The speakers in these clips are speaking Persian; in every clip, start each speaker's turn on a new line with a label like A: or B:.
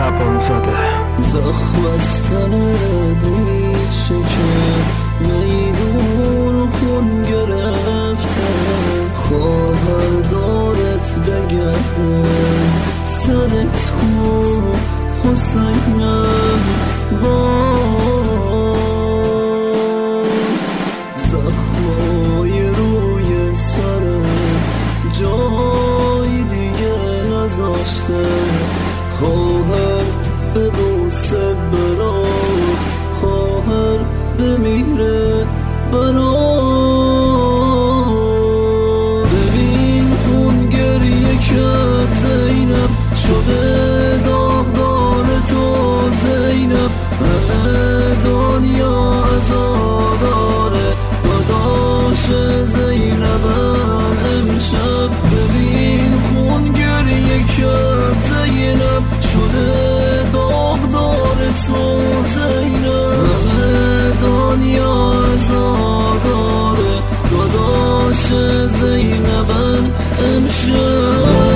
A: شبان زده.
B: زخم از تنت میشکن، میدون خون گرفته، خواهر دارت بگرده سرت کو حسینم. زخمای روی سرت جای دیگه نذاشته، خواهر ببوسه برات، خواهر بمیره برات. ببین اون گریه کرد زینب، شده داغدار تو زینب. همه دنیا عزاداره داداش زینبم امشب. ببین خون گریه کرد زینب، شده داغدار تو زینب. همه دنیا عزاداره داداش زینبم امشب.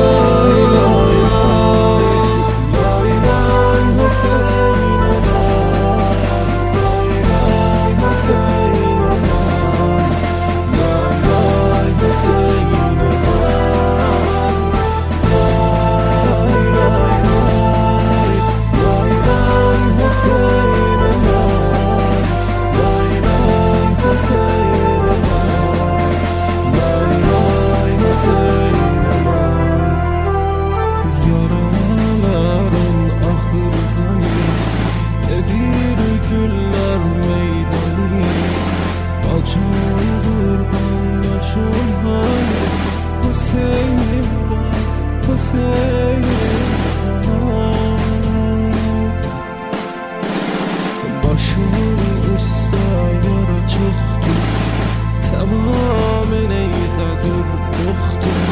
B: Başım üstə yara çoxdur, tamam neyzədir yoxdur.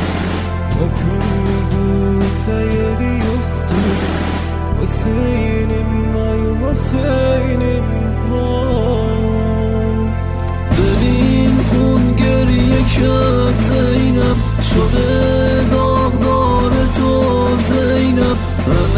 B: Öpüm seyri yoxdur, Hüseynim ay Hüseynim vay. Bebin خون گریه کرد زینب، شده داغدار تو زینب.